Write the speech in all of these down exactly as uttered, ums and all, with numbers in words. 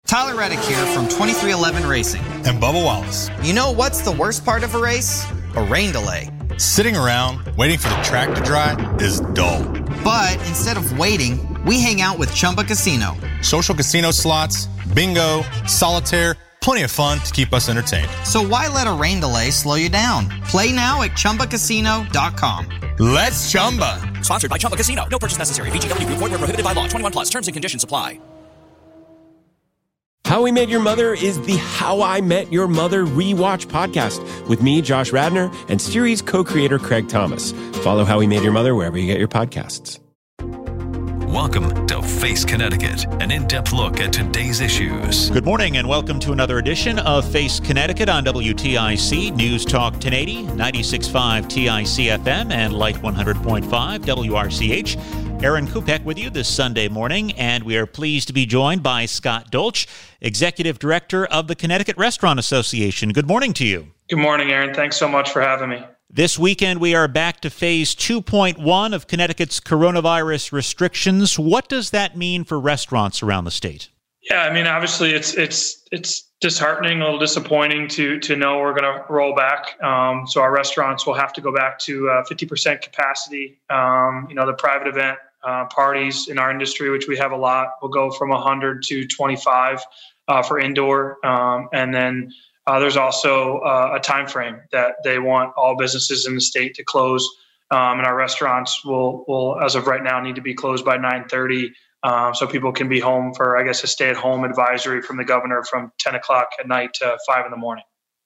Tyler Reddick here from twenty-three eleven Racing. And Bubba Wallace. You know what's the worst part of a race? A rain delay. Sitting around waiting for the track to dry is dull. But instead of waiting, we hang out with Chumba Casino. Social casino slots, bingo, solitaire, plenty of fun to keep us entertained. So why let a rain delay slow you down? Play now at Chumba Casino dot com. Let's Chumba. Sponsored by Chumba Casino. No purchase necessary. V G W Group. Void where prohibited by law. twenty-one plus. Terms and conditions apply. How We Met Your Mother is the How I Met Your Mother rewatch podcast with me, Josh Radnor, and series co-creator Craig Thomas. Follow How We Met Your Mother wherever you get your podcasts. Welcome to Face Connecticut, an in-depth look at today's issues. Good morning and welcome to another edition of Face Connecticut on W T I C News Talk ten eighty, ninety-six point five T I C F M, and Light one hundred point five W R C H. Aaron Kupek with you this Sunday morning, and we are pleased to be joined by Scott Dolch, Executive Director of the Connecticut Restaurant Association. Good morning to you. Good morning, Aaron. Thanks so much for having me. This weekend, we are back to phase two point one of Connecticut's coronavirus restrictions. What does that mean for restaurants around the state? Yeah, I mean, obviously, it's it's it's disheartening, a little disappointing to to know we're going to roll back. Um, so our restaurants will have to go back to uh, fifty percent capacity. Um, you know, the private event uh, parties in our industry, which we have a lot, will go from one hundred to twenty-five uh, for indoor, um, and then. Uh, there's also uh, a time frame that they want all businesses in the state to close, um, and our restaurants will, will, as of right now, need to be closed by nine thirty, um, so people can be home for, I guess, a stay-at-home advisory from the governor from ten o'clock at night to five in the morning.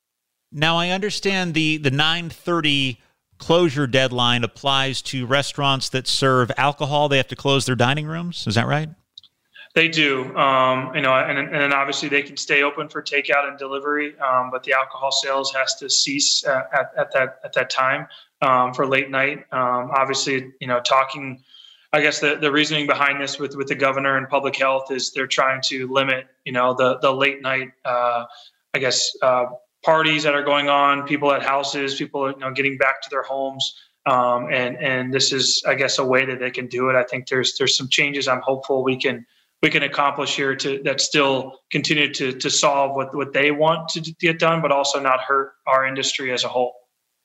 Now, I understand the the nine thirty closure deadline applies to restaurants that serve alcohol. They have to close their dining rooms. Is that right? They do, um, you know, and, and then obviously they can stay open for takeout and delivery, um, but the alcohol sales has to cease at, at, at that at that time um, for late night. Um, obviously, you know, talking, I guess the, the reasoning behind this with, with the governor and public health is they're trying to limit, you know, the the late night, uh, I guess, uh, parties that are going on, people at houses, people, you know, getting back to their homes. Um, and and this is, I guess, a way that they can do it. I think there's there's some changes I'm hopeful we can. we can accomplish here to that still continue to to solve what, what they want to get done, but also not hurt our industry as a whole.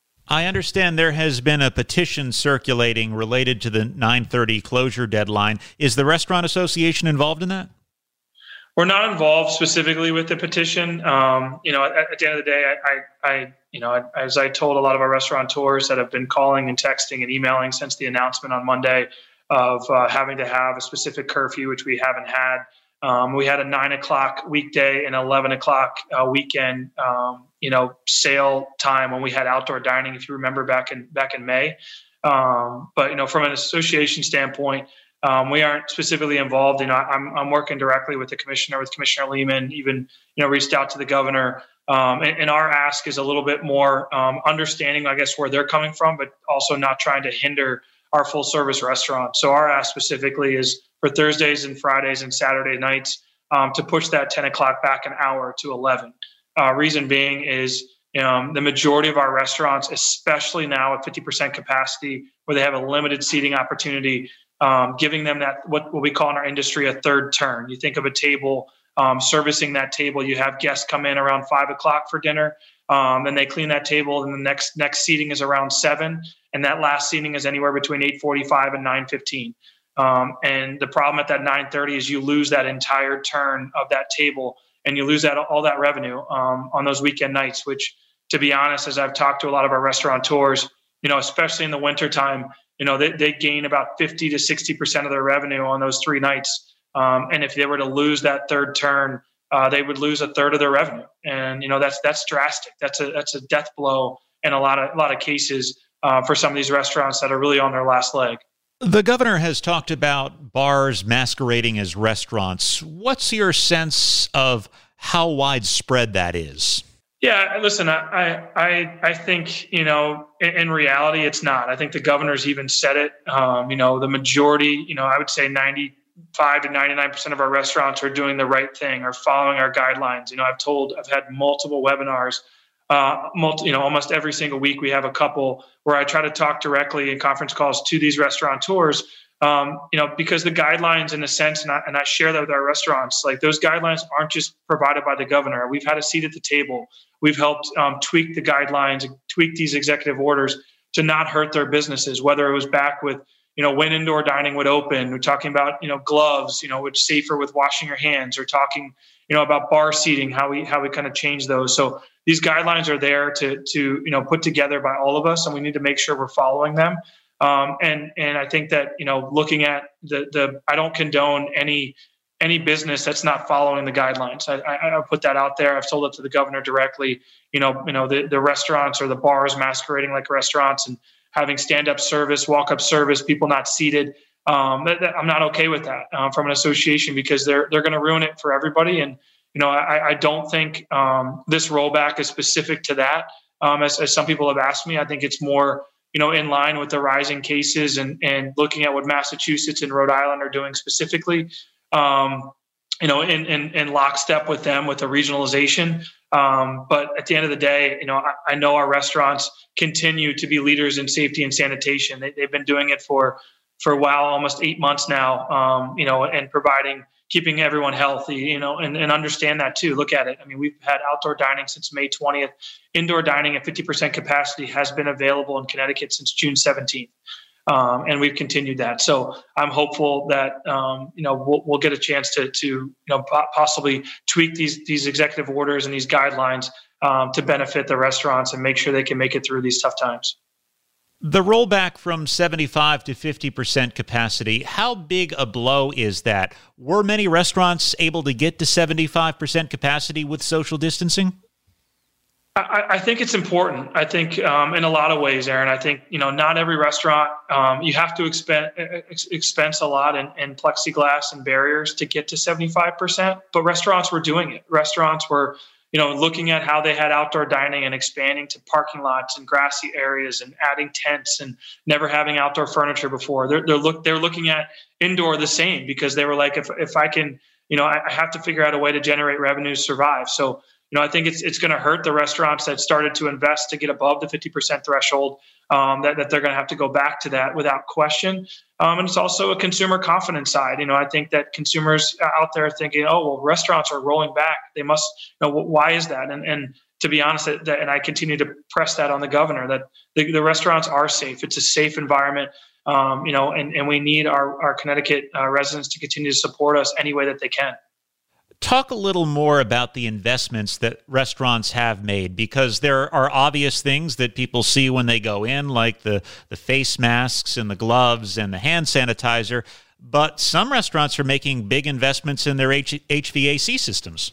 I understand there has been a petition circulating related to the nine thirty closure deadline. Is the Restaurant Association involved in that? We're not involved specifically with the petition. Um, you know, at, at the end of the day, I, I, I, you know, as I told a lot of our restaurateurs that have been calling and texting and emailing since the announcement on Monday, of uh, having to have a specific curfew, which we haven't had. Um, we had a nine o'clock weekday and eleven o'clock uh, weekend, um, you know, sale time when we had outdoor dining, if you remember back in back in May. Um, but, you know, from an association standpoint, um, we aren't specifically involved. You know, I'm, I'm working directly with the commissioner, with Commissioner Lehman, even, you know, reached out to the governor. Um, and, and our ask is a little bit more um, understanding, I guess, where they're coming from, but also not trying to hinder our full service restaurant. So our ask specifically is for Thursdays and Fridays and Saturday nights um, to push that ten o'clock back an hour to eleven. Uh, reason being is um, the majority of our restaurants, especially now at fifty percent capacity, where they have a limited seating opportunity, um, giving them that, what, what we call in our industry, a third turn. You think of a table, um, servicing that table, you have guests come in around five o'clock for dinner, um, and they clean that table, and the next next seating is around seven. And that last seating is anywhere between eight forty-five and nine fifteen. Um, and the problem at that nine thirty is you lose that entire turn of that table, and you lose that all that revenue um, on those weekend nights, which, to be honest, as I've talked to a lot of our restaurateurs, you know, especially in the wintertime, you know, they, they gain about fifty to sixty percent of their revenue on those three nights. Um, and if they were to lose that third turn, uh, they would lose a third of their revenue. And, you know, that's that's drastic. That's a that's a death blow in a lot of a lot of cases. Uh, for some of these restaurants that are really on their last leg. The governor has talked about bars masquerading as restaurants. What's your sense of how widespread that is? Yeah, listen, I I I think, you know, in, in reality, it's not. I think the governor's even said it. Um, you know, the majority, you know, I would say ninety-five to ninety-nine percent of our restaurants are doing the right thing, are following our guidelines. You know, I've told, I've had multiple webinars. Uh, multi, you know, almost every single week we have a couple where I try to talk directly in conference calls to these restaurateurs Um, you know, because the guidelines, in a sense, and I, and I share that with our restaurants, like those guidelines aren't just provided by the governor. We've had a seat at the table. We've helped um, tweak the guidelines, tweak these executive orders to not hurt their businesses, whether it was back with, you know, when indoor dining would open. We're talking about, you know, gloves, you know, which safer with washing your hands, or talking, you know, about bar seating, how we, how we kind of change those. So these guidelines are there to, to, you know, put together by all of us, and we need to make sure we're following them. Um, and, and I think that, you know, looking at the, the, I don't condone any, any business that's not following the guidelines. I, I, I put that out there. I've told it to the governor directly, you know, you know, the, the restaurants or the bars masquerading like restaurants and having stand-up service, walk-up service, people not seated. Um, that, that, I'm not okay with that um, from an association, because they're, they're going to ruin it for everybody. And, you know, I, I don't think um, this rollback is specific to that. Um, as, as some people have asked me, I think it's more, you know, in line with the rising cases and, and looking at what Massachusetts and Rhode Island are doing specifically, um, you know, in, in, in lockstep with them with the regionalization. Um, but at the end of the day, you know, I, I know our restaurants continue to be leaders in safety and sanitation. They, they've been doing it for, for a while, almost eight months now, um, you know, and providing, keeping everyone healthy, you know, and, and understand that too. Look at it. I mean, we've had outdoor dining since May twentieth. Indoor dining at fifty percent capacity has been available in Connecticut since June seventeenth. Um, and we've continued that. So I'm hopeful that, um, you know, we'll, we'll get a chance to, to, you know, possibly tweak these, these executive orders and these guidelines um, to benefit the restaurants and make sure they can make it through these tough times. The rollback from seventy-five to fifty percent capacity, how big a blow is that? Were many restaurants able to get to seventy-five percent capacity with social distancing? I, I think it's important. I think um, in a lot of ways, Aaron, I think, you know, not every restaurant, um, you have to expense, expense a lot in, in plexiglass and barriers to get to seventy-five percent, but restaurants were doing it. Restaurants were, you know, looking at how they had outdoor dining and expanding to parking lots and grassy areas and adding tents and never having outdoor furniture before. They're, they're look, they're looking at indoor the same, because they were like, if, if I can, you know, I, I have to figure out a way to generate revenue to survive. So, you know, I think it's, it's going to hurt the restaurants that started to invest to get above the fifty percent threshold, um, that, that they're going to have to go back to that without question. Um, and it's also a consumer confidence side. You know, I think that consumers out there are thinking, oh, well, restaurants are rolling back. They must, you know, why is that? And, and to be honest, that, and I continue to press that on the governor, that the, the restaurants are safe. It's a safe environment, um, you know, and, and we need our, our Connecticut uh, residents to continue to support us any way that they can. Talk a little more about the investments that restaurants have made, because there are obvious things that people see when they go in, like the, the face masks and the gloves and the hand sanitizer. But some restaurants are making big investments in their H- HVAC systems.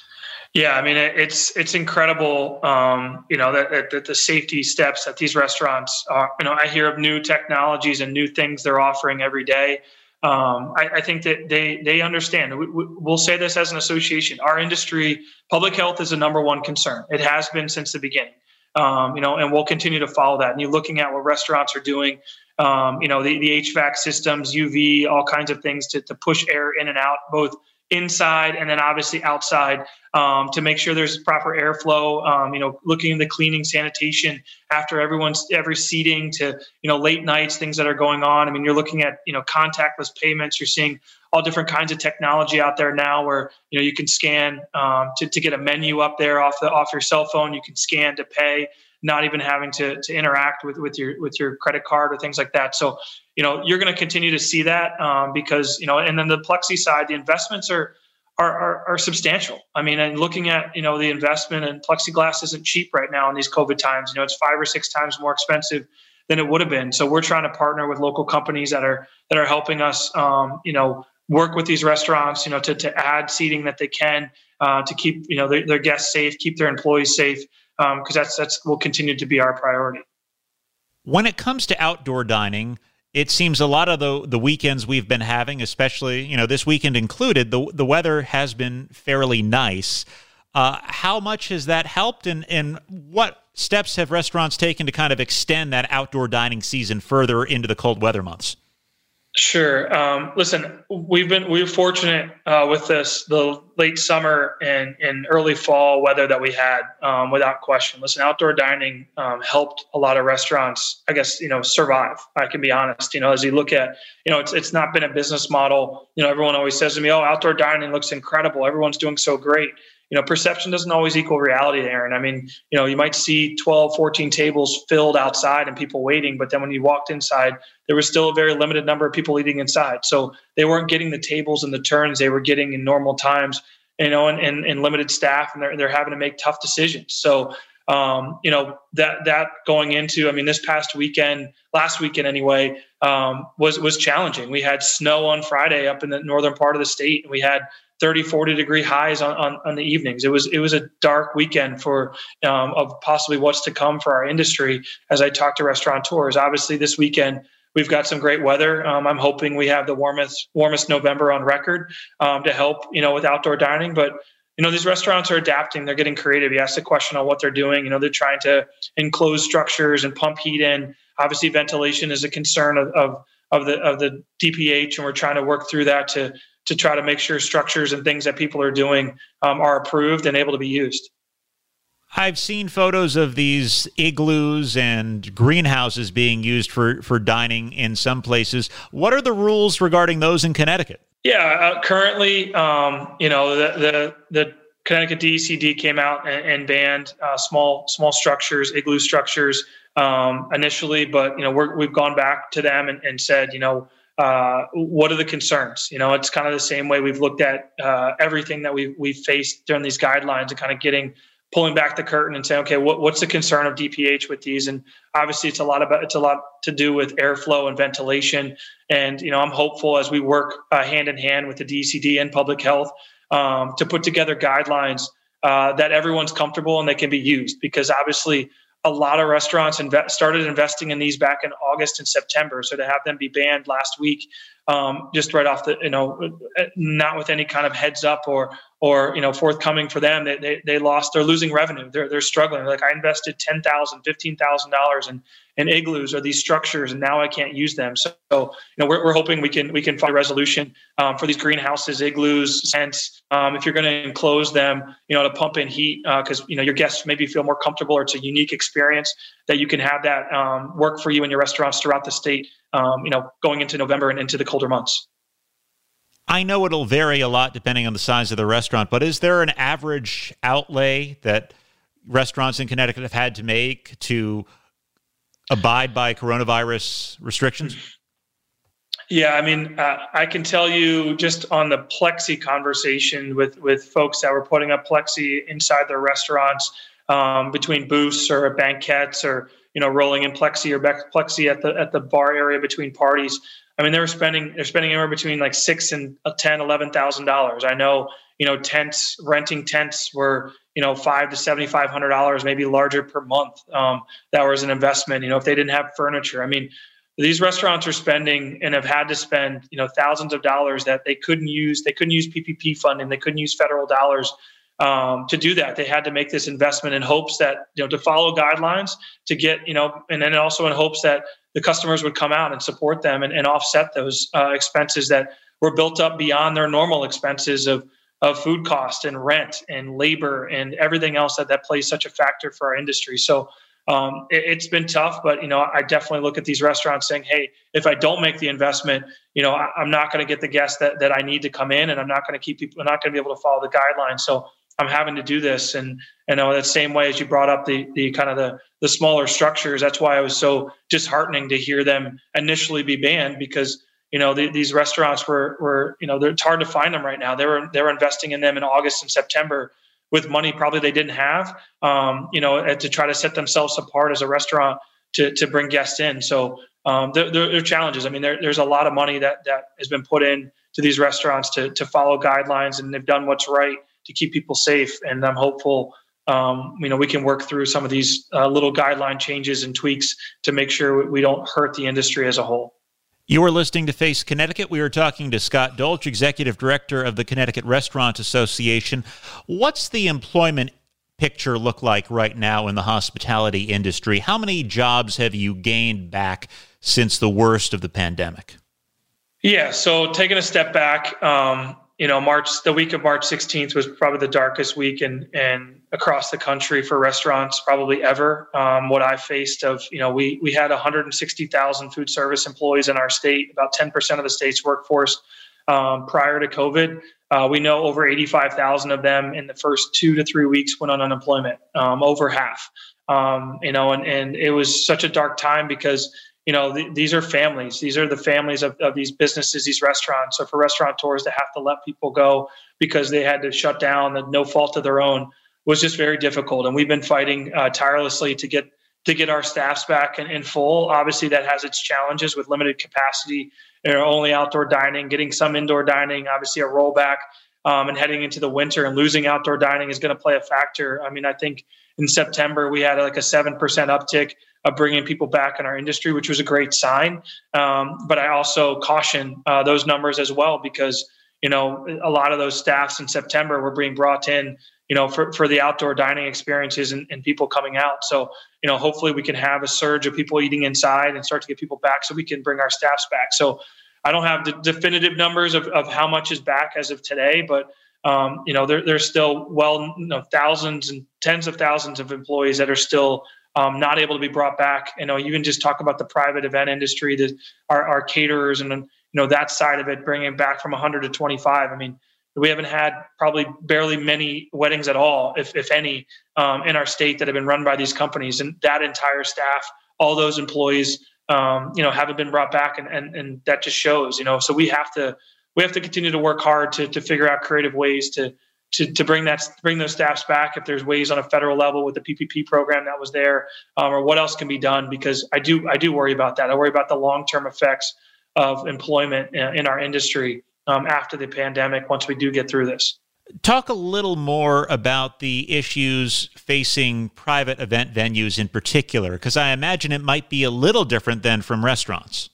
Yeah, I mean, it's it's incredible, um, you know, that, that the safety steps that these restaurants are. You know, I hear of new technologies and new things they're offering every day. Um, I, I think that they they understand. We, we, we'll say this as an association. Our industry, public health is the number one concern. It has been since the beginning, um, you know, and we'll continue to follow that. And you're looking at what restaurants are doing, um, you know, the, the H V A C systems, U V, all kinds of things to, to push air in and out, both inside and then obviously outside, um, to make sure there's proper airflow, um, you know, looking into cleaning, sanitation after everyone's every seating, to, you know, late nights, things that are going on. I mean, you're looking at, you know, contactless payments. You're seeing all different kinds of technology out there now where, you know, you can scan um, to, to get a menu up there off the off your cell phone. You can scan to pay, not even having to to interact with, with your with your credit card or things like that. So, you know, you're going to continue to see that um, because, you know, and then the Plexi side, the investments are, are are are substantial. I mean, and looking at, you know, the investment, and plexiglass isn't cheap right now in these COVID times. You know, it's five or six times more expensive than it would have been. So we're trying to partner with local companies that are that are helping us, um, you know, work with these restaurants, you know, to to add seating that they can uh, to keep, you know, their, their guests safe, keep their employees safe. Um, because that's that's will continue to be our priority. When it comes to outdoor dining, it seems a lot of the the weekends we've been having, especially, you know, this weekend included, the the weather has been fairly nice. Uh, how much has that helped, and and what steps have restaurants taken to kind of extend that outdoor dining season further into the cold weather months? Sure. Um, listen, we've been we're fortunate uh, with this the late summer and, and early fall weather that we had, um, without question. Listen, outdoor dining um, helped a lot of restaurants, I guess, you know, survive. I can be honest. You know, as you look at, you know, it's it's not been a business model. You know, everyone always says to me, "Oh, outdoor dining looks incredible. Everyone's doing so great." You know, perception doesn't always equal reality, Aaron. I mean, you know, you might see twelve, fourteen tables filled outside and people waiting, but then when you walked inside, there was still a very limited number of people eating inside. So they weren't getting the tables and the turns they were getting in normal times, you know, and, and, and limited staff, and they're, they're having to make tough decisions. So, um, you know, that, that going into, I mean, this past weekend, last weekend anyway, um, was, was challenging. We had snow on Friday up in the northern part of the state, and we had thirty, forty degree highs on, on, on the evenings. It was, it was a dark weekend for, um, of possibly what's to come for our industry. As I talked to restaurateurs, obviously this weekend, we've got some great weather. Um, I'm hoping we have the warmest, warmest November on record, um, to help, you know, with outdoor dining. But, you know, these restaurants are adapting. They're getting creative. You asked the question on what they're doing. You know, they're trying to enclose structures and pump heat in. Obviously, ventilation is a concern of, of, of the, of the D P H. And we're trying to work through that to, to try to make sure structures and things that people are doing um, are approved and able to be used. I've seen photos of these igloos and greenhouses being used for, for dining in some places. What are the rules regarding those in Connecticut? Yeah, uh, currently, um, you know, the, the the Connecticut D E C D came out and, and banned uh, small small structures, igloo structures um, initially, but you know, we're, we've gone back to them and, and said, you know, Uh, what are the concerns? You know, it's kind of the same way we've looked at uh, everything that we've, we've faced during these guidelines, and kind of getting, pulling back the curtain and saying, okay, what, what's the concern of D P H with these? And obviously it's a lot about, it's a lot to do with airflow and ventilation. And, you know, I'm hopeful as we work uh, hand in hand with the D E C D and public health um, to put together guidelines uh, that everyone's comfortable and they can be used, because obviously a lot of restaurants inve- started investing in these back in August and September. So to have them be banned last week, um, just right off the, you know, not with any kind of heads up or, or, you know, forthcoming for them, they, they, they lost, they're losing revenue. They're, they're struggling. Like, I invested ten thousand dollars, fifteen thousand dollars in, in igloos or these structures, and now I can't use them. So, you know, we're, we're hoping we can, we can find a resolution um, for these greenhouses, igloos, tents. Um, if you're going to enclose them, you know, to pump in heat, uh, cause you know, your guests maybe feel more comfortable, or it's a unique experience that you can have that um, work for you in your restaurants throughout the state, um, you know, going into November and into the colder months. I know it'll vary a lot depending on the size of the restaurant, but is there an average outlay that restaurants in Connecticut have had to make to abide by coronavirus restrictions? Yeah, I mean, uh, I can tell you just on the plexi conversation with, with folks that were putting up plexi inside their restaurants, um, between booths or banquettes, or, you know, rolling in plexi or plexi at the at the bar area between parties. I mean, they were spending they're spending anywhere between like six and ten, eleven thousand dollars. I know, you know, tents, renting tents were, you know, five to seventy five hundred dollars, maybe larger per month. Um, that was an investment. You know, if they didn't have furniture, I mean, these restaurants are spending and have had to spend, you know, thousands of dollars that they couldn't use. They couldn't use P P P funding. They couldn't use federal dollars um, to do that. They had to make this investment in hopes that, you know, to follow guidelines, to get, you know, and then also in hopes that the customers would come out and support them and, and offset those uh, expenses that were built up beyond their normal expenses of of food cost and rent and labor and everything else that, that plays such a factor for our industry. So um, it, it's been tough, but, you know, I definitely look at these restaurants saying, hey, if I don't make the investment, you know, I, I'm not going to get the guests that, that I need to come in, and I'm not going to keep people, I'm not going to be able to follow the guidelines. So I'm having to do this. And, you know, that same way as you brought up the, the kind of the, the smaller structures, that's why I was so disheartening to hear them initially be banned, because, you know, the, these restaurants were, were, you know, it's hard to find them right now. They were, they were investing in them in August and September with money probably they didn't have, um, you know, to try to set themselves apart as a restaurant to, to bring guests in. So um, there, there are challenges. I mean, there, there's a lot of money that, that has been put in to these restaurants to, to follow guidelines, and they've done what's right to keep people safe. And I'm hopeful, um, you know, we can work through some of these uh, little guideline changes and tweaks to make sure we don't hurt the industry as a whole. You are listening to Face Connecticut. We are talking to Scott Dolch, Executive Director of the Connecticut Restaurant Association. What's the employment picture look like right now in the hospitality industry? How many jobs have you gained back since the worst of the pandemic? Yeah, so taking a step back, um, you know, March, the week of March sixteenth was probably the darkest week in, in across the country for restaurants probably ever. Um, what I faced of, you know, we we had one hundred sixty thousand food service employees in our state, about ten percent of the state's workforce um, prior to COVID. Uh, we know over eighty-five thousand of them in the first two to three weeks went on unemployment, um, over half. Um, you know, and, and it was such a dark time because, you know, th- these are families. These are the families of, of these businesses, these restaurants. So for restaurateurs to have to let people go because they had to shut down at no fault of their own was just very difficult. And we've been fighting uh, tirelessly to get to get our staffs back in, in full. Obviously, that has its challenges with limited capacity, you know, only outdoor dining, getting some indoor dining, obviously a rollback, um, and heading into the winter and losing outdoor dining is going to play a factor. I mean, I think in September we had like a seven percent uptick of bringing people back in our industry, which was a great sign. Um, but I also caution uh, those numbers as well because, you know, a lot of those staffs in September were being brought in, you know, for, for the outdoor dining experiences and, and people coming out. So, you know, hopefully we can have a surge of people eating inside and start to get people back so we can bring our staffs back. So I don't have the definitive numbers of, of how much is back as of today, but, um, you know, there, there's still, well, you know, thousands and tens of thousands of employees that are still um, not able to be brought back. You know, you can just talk about the private event industry, that our, our caterers and, you know, that side of it, bringing it back from one hundred to twenty-five. I mean, we haven't had probably barely many weddings at all, if if any, um, in our state that have been run by these companies. And that entire staff, all those employees, um, you know, haven't been brought back, and, and and that just shows, you know. So we have to we have to continue to work hard to to figure out creative ways to to to bring that bring those staffs back. If there's ways on a federal level with the P P P program that was there, um, or what else can be done, because I do I do worry about that. I worry about the long term effects of employment in, in our industry um, after the pandemic, once we do get through this. Talk a little more about the issues facing private event venues in particular, because I imagine it might be a little different than from restaurants.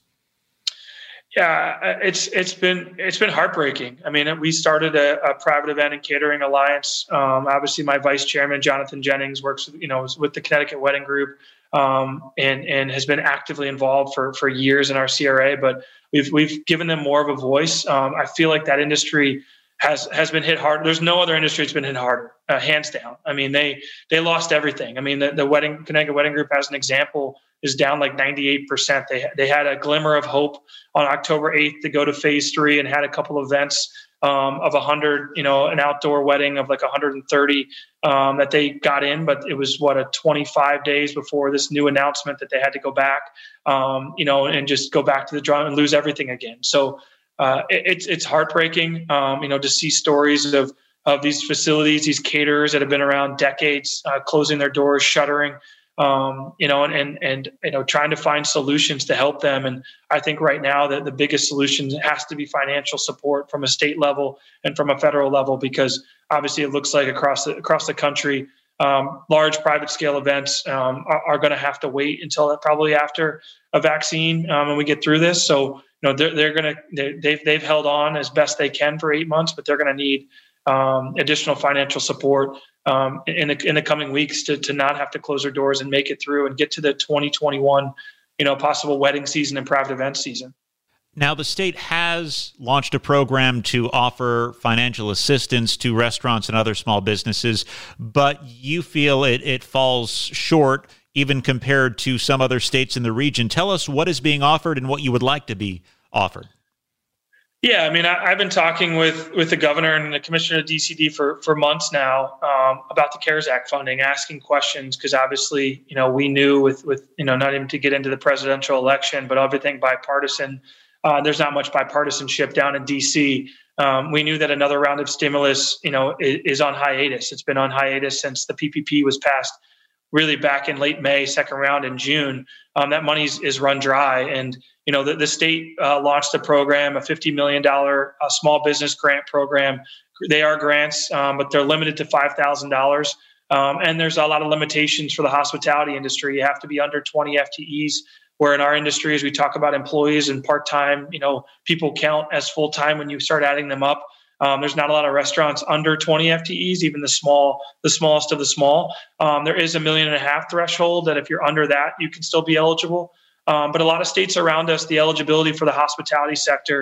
Yeah, it's it's been it's been heartbreaking. I mean, we started a, a private event and catering alliance. Um, obviously, my vice chairman Jonathan Jennings works, you know, with the Connecticut Wedding Group, um, and and has been actively involved for for years in our C R A. But we've we've given them more of a voice. Um, I feel like that industry has has been hit hard. There's no other industry that's been hit harder, uh, hands down. I mean, they they lost everything. I mean, the, the wedding Connecticut Wedding Group, as an example, is down like ninety-eight percent. They they had a glimmer of hope on October eighth to go to phase three and had a couple events um, of one hundred, you know, an outdoor wedding of like one hundred thirty um, that they got in, but it was what a twenty-five days before this new announcement that they had to go back, um, you know, and just go back to the drum and lose everything again. So uh, it, it's it's heartbreaking, um, you know, to see stories of of these facilities, these caterers that have been around decades, uh, closing their doors, shuttering. Um, you know, and, and, and, you know, trying to find solutions to help them. And I think right now that the biggest solution has to be financial support from a state level and from a federal level, because obviously it looks like across the, across the country, um, large private scale events um, are, are going to have to wait until probably after a vaccine um, and we get through this. So, you know, they're, they're going to, they, they've, they've held on as best they can for eight months, but they're going to need um, additional financial support Um, in the in the coming weeks to to not have to close their doors and make it through and get to the twenty twenty-one, you know, possible wedding season and private event season. Now, the state has launched a program to offer financial assistance to restaurants and other small businesses, but you feel it it falls short even compared to some other states in the region. Tell us what is being offered and what you would like to be offered. Yeah, I mean, I, I've been talking with, with the governor and the commissioner of D C D for, for months now um, about the CARES Act funding, asking questions, because obviously, you know, we knew with, with, you know, not even to get into the presidential election, but everything bipartisan, uh, there's not much bipartisanship down in D C. Um, we knew that another round of stimulus, you know, is, is on hiatus. It's been on hiatus since the P P P was passed, really back in late May, second round in June. Um, that money is, is run dry. And, you know, the, the state uh, launched a program, a fifty million dollars uh, small business grant program. They are grants, um, but they're limited to five thousand dollars. Um, and there's a lot of limitations for the hospitality industry. You have to be under twenty F T Es, where in our industry, as we talk about employees and part-time, you know, people count as full-time when you start adding them up. Um, there's not a lot of restaurants under twenty F T Es, even the small, the smallest of the small. Um, there is a million and a half threshold that if you're under that, you can still be eligible. Um, but a lot of states around us, the eligibility for the hospitality sector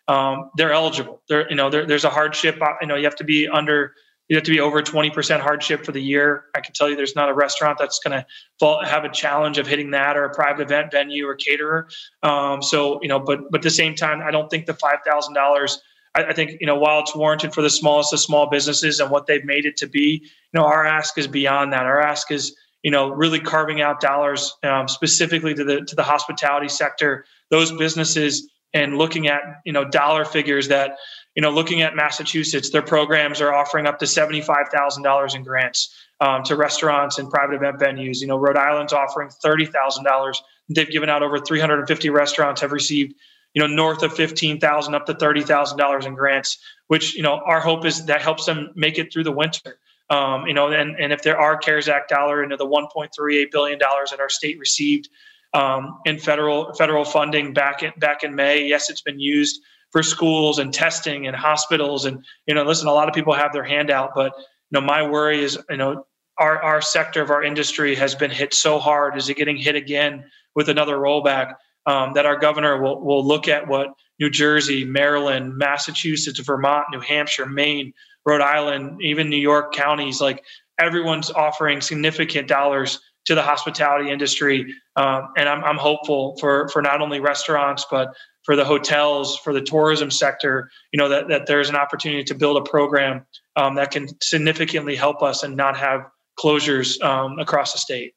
um, they're eligible. They're, you know, there, there's a hardship. You know, you have to be under, you have to be over twenty percent hardship for the year. I can tell you there's not a restaurant that's going to have a challenge of hitting that, or a private event venue or caterer. Um, so, you know, but, but at the same time, I don't think the five thousand dollars, I, I think, you know, while it's warranted for the smallest of small businesses and what they've made it to be, you know, our ask is beyond that. Our ask is, you know, really carving out dollars um, specifically to the, to the hospitality sector, those businesses, and looking at, you know, dollar figures that, you know, looking at Massachusetts, their programs are offering up to seventy-five thousand dollars in grants um, to restaurants and private event venues. You know, Rhode Island's offering thirty thousand dollars. They've given out over three hundred fifty restaurants have received, you know, north of fifteen thousand dollars up to thirty thousand dollars in grants, which, you know, our hope is that helps them make it through the winter. Um, you know, and, and if there are CARES Act dollar into the one point three eight billion dollars that our state received um, in federal federal funding back in back in May, yes, it's been used for schools and testing and hospitals. And, you know, listen, a lot of people have their hand out, but, you know, my worry is, you know, our, our sector of our industry has been hit so hard. Is it getting hit again with another rollback? Um, that our governor will, will look at what New Jersey, Maryland, Massachusetts, Vermont, New Hampshire, Maine, Rhode Island, even New York counties, like everyone's offering significant dollars to the hospitality industry. Um, and I'm, I'm hopeful for, for not only restaurants, but for the hotels, for the tourism sector, you know, that, that there's an opportunity to build a program um, that can significantly help us and not have closures um, across the state.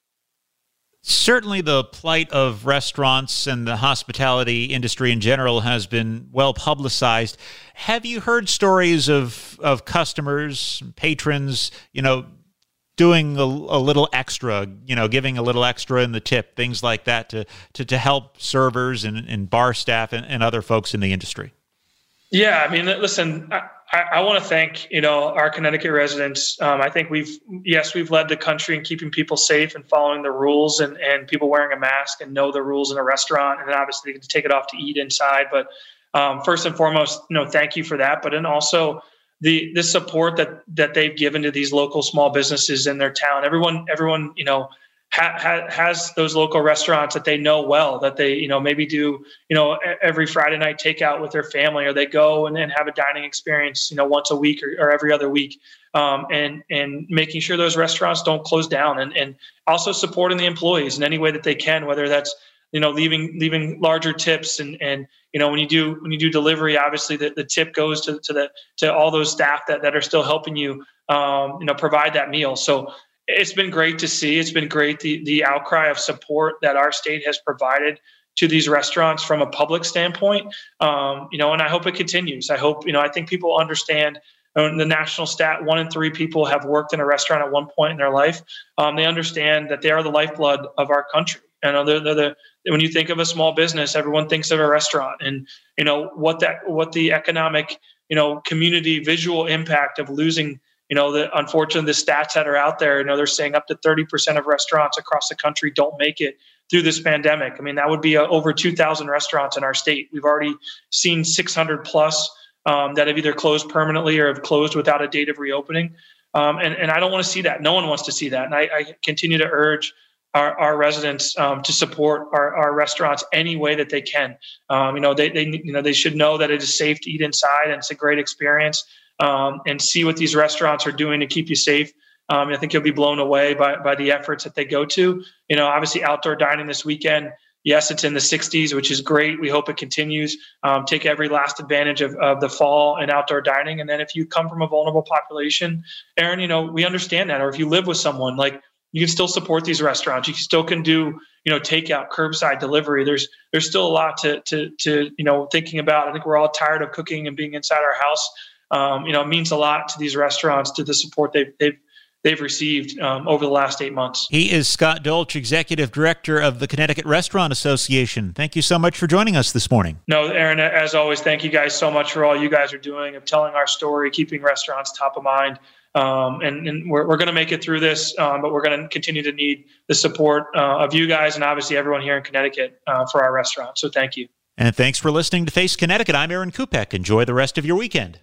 Certainly the plight of restaurants and the hospitality industry in general has been well publicized. Have you heard stories of, of customers, patrons, you know, doing a, a little extra, you know, giving a little extra in the tip, things like that to to, to help servers and, and bar staff and, and other folks in the industry? Yeah, I mean, listen, I, I want to thank, you know, our Connecticut residents. Um, I think we've, yes, we've led the country in keeping people safe and following the rules, and, and people wearing a mask and know the rules in a restaurant, and then obviously they get to take it off to eat inside. But um, first and foremost, you know, thank you for that. But then also the the support that that they've given to these local small businesses in their town. Everyone, everyone, you know, ha, ha, has those local restaurants that they know well, that they, you know, maybe do, you know, every Friday night takeout with their family, or they go and then have a dining experience, you know, once a week or, or every other week, um, and and making sure those restaurants don't close down, and and also supporting the employees in any way that they can, whether that's, you know, leaving leaving larger tips, and and you know, when you do when you do delivery, obviously the, the tip goes to to the to all those staff that, that are still helping you, um, you know, provide that meal. So it's been great to see. It's been great the the outcry of support that our state has provided to these restaurants from a public standpoint. Um, you know, and I hope it continues. I hope, you know, I think people understand. The national stat, one in three people have worked in a restaurant at one point in their life. Um, they understand that they are the lifeblood of our country. And they're, they're the, when you think of a small business, everyone thinks of a restaurant, and, you know, what that, what the economic, you know, community visual impact of losing, you know, the, unfortunately, the stats that are out there, you know, they're saying up to thirty percent of restaurants across the country don't make it through this pandemic. I mean, that would be uh, over two thousand restaurants in our state. We've already seen six hundred plus um, that have either closed permanently or have closed without a date of reopening. Um, and, and I don't want to see that. No one wants to see that. And I, I continue to urge Our, our residents um, to support our, our restaurants any way that they can. Um, you know, they, they you know they should know that it is safe to eat inside, and it's a great experience. Um, and see what these restaurants are doing to keep you safe. Um, I think you'll be blown away by by the efforts that they go to. You know, obviously outdoor dining this weekend. Yes, it's in the sixties, which is great. We hope it continues. Um, take every last advantage of, of the fall and outdoor dining. And then if you come from a vulnerable population, Aaron, you know, we understand that. Or if you live with someone, like, you can still support these restaurants. You still can do, you know, takeout, curbside delivery. There's there's still a lot to to to you know thinking about. I think we're all tired of cooking and being inside our house. Um, you know, it means a lot to these restaurants, to the support they've they've they've received um, over the last eight months. He is Scott Dolch, Executive Director of the Connecticut Restaurant Association. Thank you so much for joining us this morning. No, Aaron, as always, thank you guys so much for all you guys are doing of telling our story, keeping restaurants top of mind. Um, and, and we're, we're going to make it through this, um, but we're going to continue to need the support uh, of you guys and obviously everyone here in Connecticut uh, for our restaurant. So thank you. And thanks for listening to Face Connecticut. I'm Aaron Kupek. Enjoy the rest of your weekend.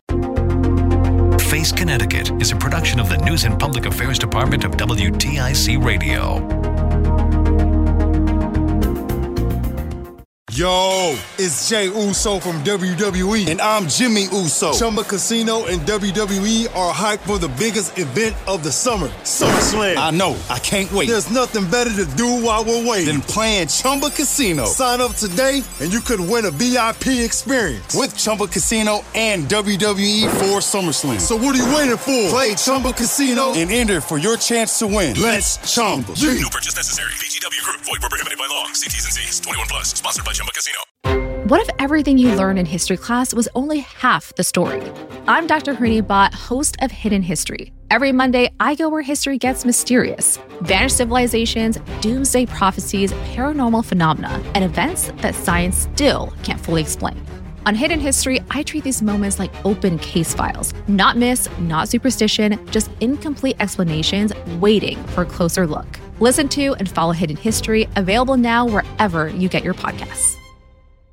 Face Connecticut is a production of the News and Public Affairs Department of W T I C Radio. Yo, it's Jey Uso from W W E. And I'm Jimmy Uso. Chumba Casino and W W E are hyped for the biggest event of the summer, SummerSlam. I know. I can't wait. There's nothing better to do while we're waiting than playing Chumba Casino. Sign up today and you could win a V I P experience with Chumba Casino and W W E for SummerSlam. So what are you waiting for? Play Chumba Casino and enter for your chance to win. Let's Chumba. No purchase necessary. V G W Group. Void where prohibited by law. See T's and C's. twenty-one plus. Sponsored by Chumba Casino. What if everything you learned in history class was only half the story? I'm Doctor Harini Bhatt, host of Hidden History. Every Monday, I go where history gets mysterious. Vanished civilizations, doomsday prophecies, paranormal phenomena, and events that science still can't fully explain. On Hidden History, I treat these moments like open case files. Not myths, not superstition, just incomplete explanations waiting for a closer look. Listen to and follow Hidden History, available now wherever you get your podcasts.